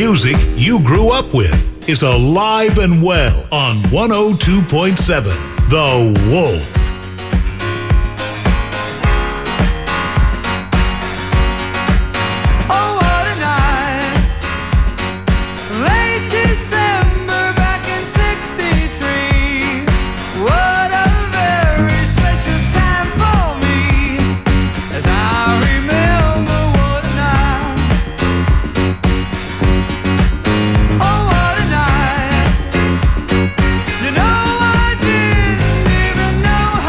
music you grew up with is alive and well on 102.7 The Wolf. You know I didn't even know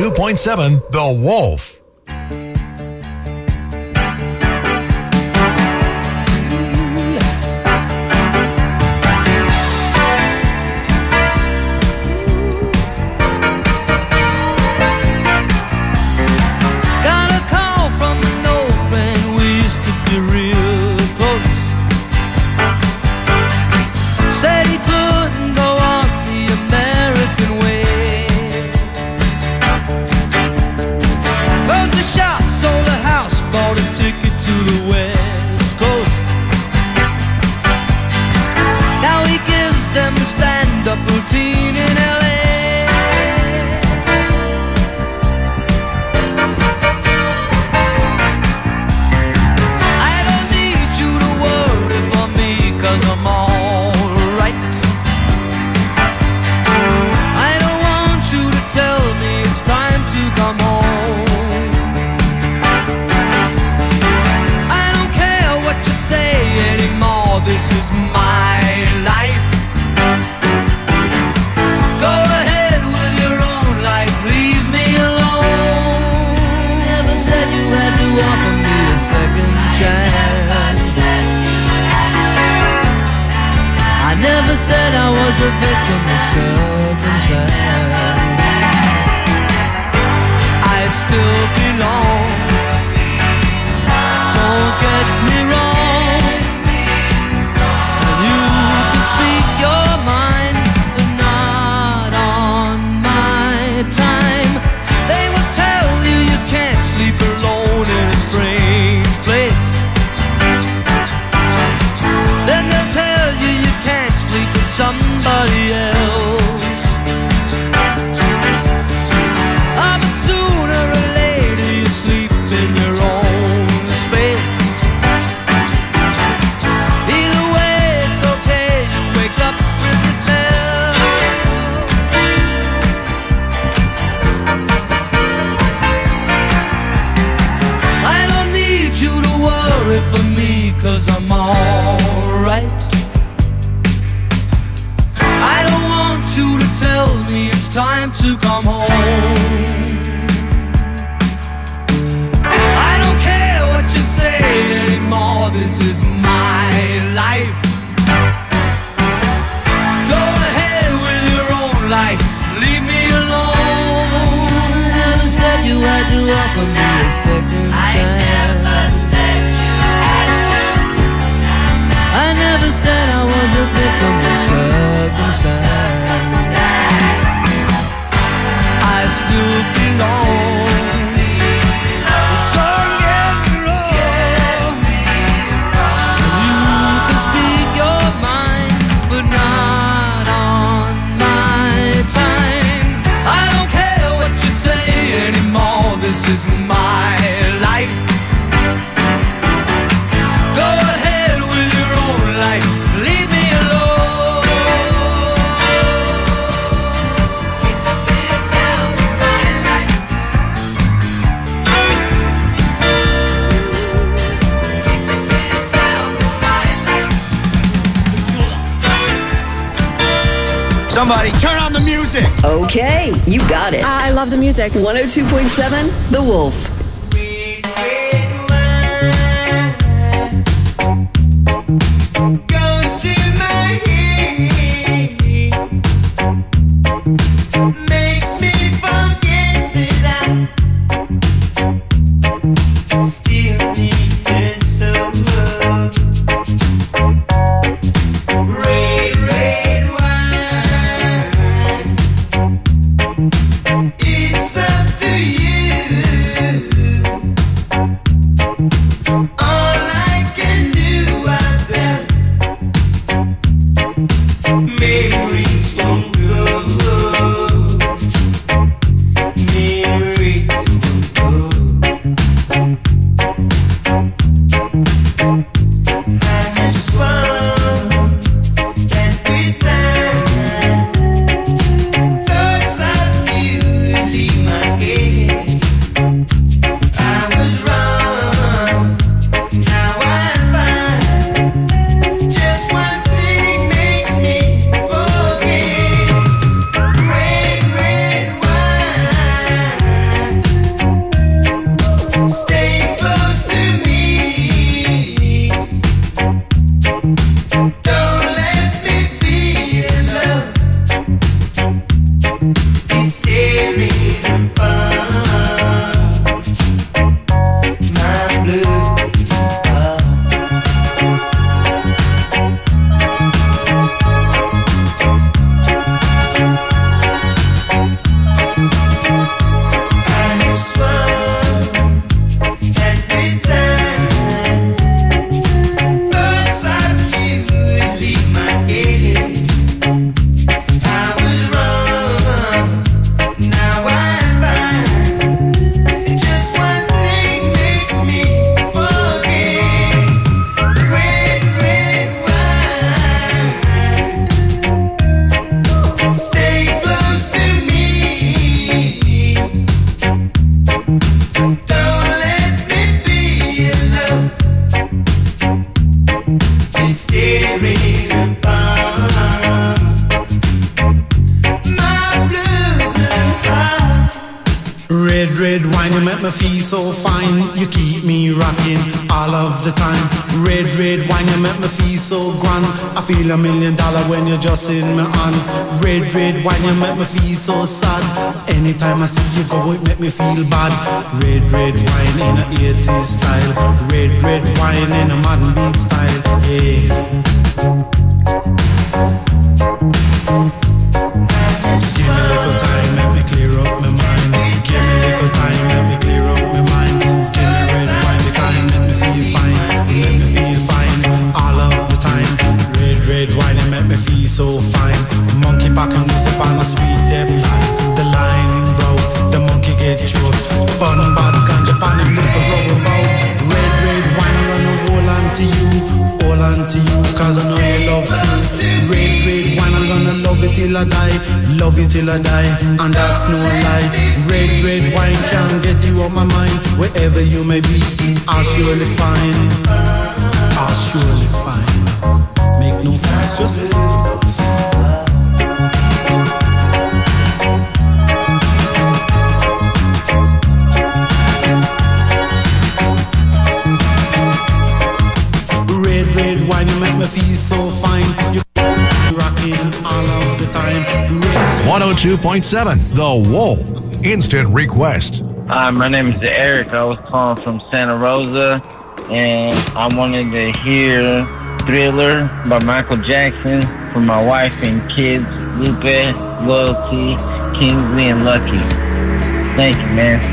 102.7 The Wolf. Somebody turn on the music. Okay, you got it. I love the music. 102.7 The Wolf. It's up to you. so fine. You keep me rocking all of the time. Red, red wine, you make me feel so grand. I feel $1 million when you're just in my hand. Red, red wine, you make me feel so sad. Anytime I see you go, it make me feel bad. Red, red wine in a 80s style. Red, red wine in a modern beat style. Yeah. Give me a little time, let me clear up my mind. Give me a little time, let me clear up my mind. Give me red wine, the kind, let me feel fine. Let me feel fine all of the time. Red, red wine, it make me feel so fine. Monkey back and music on a sweet dead line. The line bro, the monkey get choked. Bun bad ganja pan him little rubber bow. Red, red wine, I'm gonna hold on to you. Hold on to you, cause I know you love me. Red, red wine, I'm gonna love it till I die. Love you till I die, and that's no lie. Red, red wine can't get you out my mind. Wherever you may be, I'll surely find. I'll surely find. Make no fuss, just red, red wine, you make me feel so fine. You rocking all of the time. 102.7 The Wolf. Instant request. Hi, my name is Eric. I was calling from Santa Rosa, and I wanted to hear Thriller by Michael Jackson for my wife and kids, Lupe, Loyalty, Kingsley, and Lucky. Thank you, man.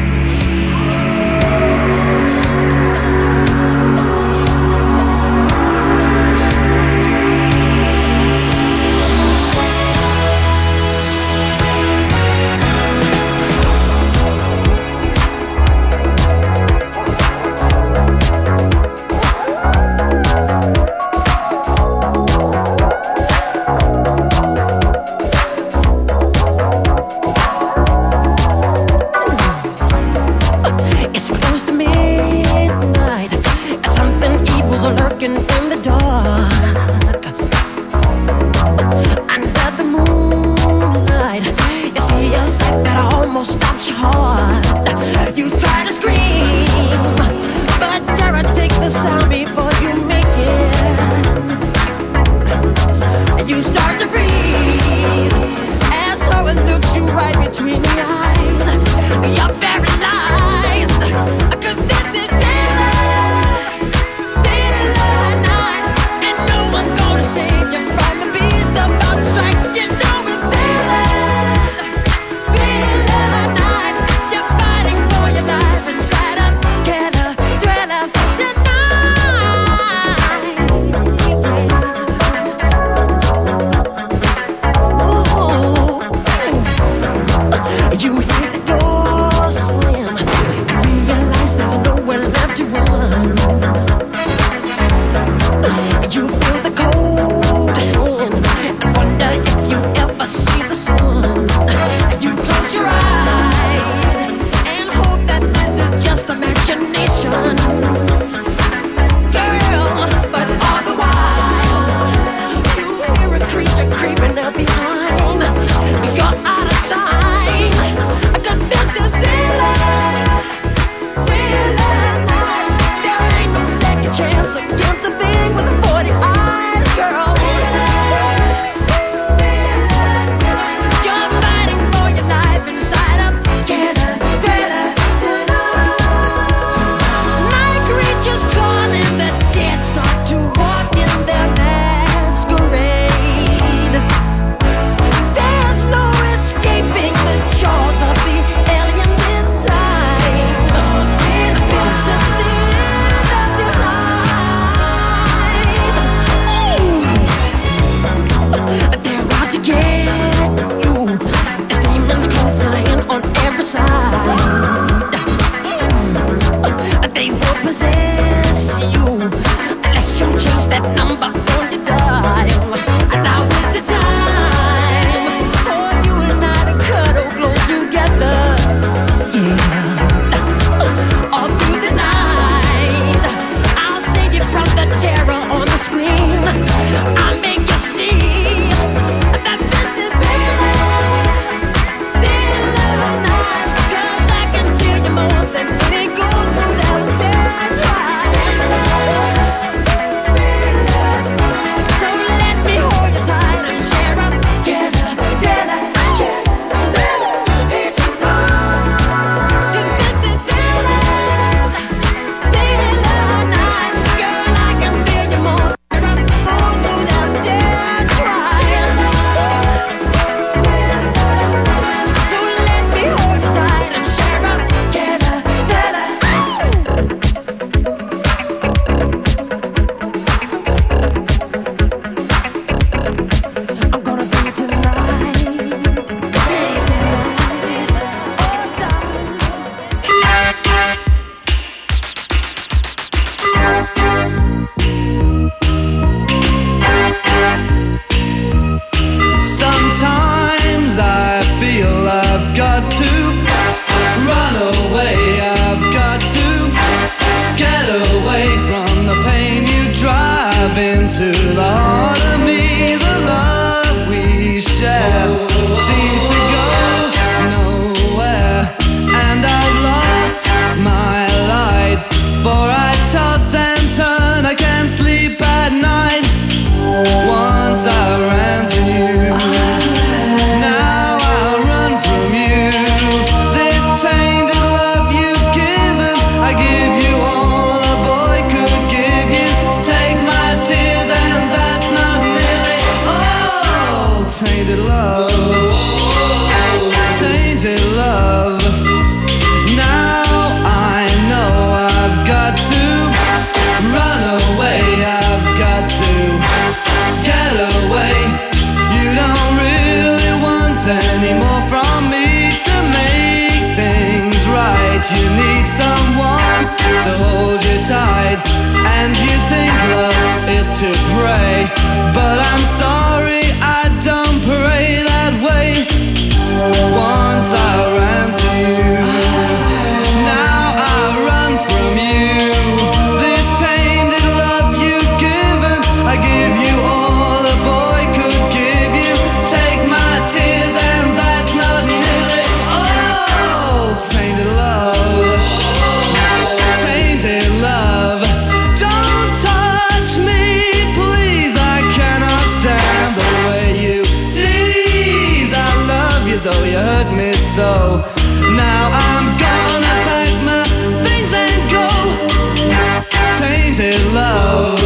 Once I ran to you, now I run from you. This tainted love you've given, I give you all a boy could give you. Take my tears and that's not nearly all. Tainted love, tainted love. Now I know I've got to run away, I've got to get away. You don't really want any more from me to make things right. You need someone to hold you tight, and you think love is to pray, but I'm sorry, I don't pray that way. Once I ran to you, now I run from you. This tainted love you've given, I give you all a boy could give you. Take my tears and that's not nearly all. Tainted love, tainted love. Don't touch me, please, I cannot stand the way you tease. I love you though you hurt me so. Now I'm gonna pack my things and go. Tainted love,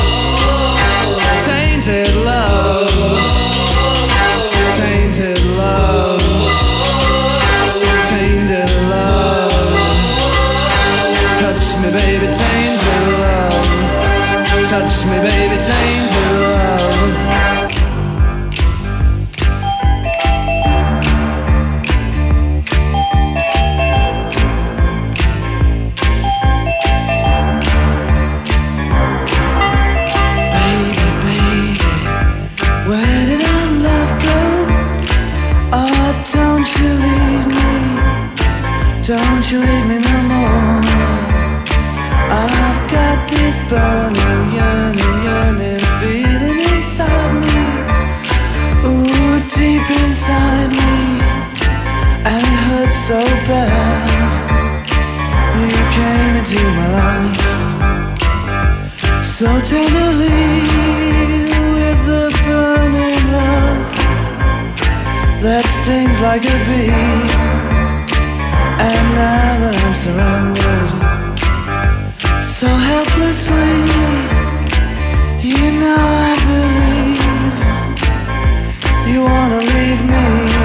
tainted love, tainted love, tainted love. Touch me baby, tainted love. Touch me baby, tainted love. Where did our love go? Oh, don't you leave me. Don't you leave me no more. I've got this burning, yearning, yearning feeling inside me. Ooh, deep inside me. And it hurts so bad. You came into my life so tenderly, with the burning love that stings like a bee. And now that I'm surrounded so helplessly, you know I believe you wanna leave me.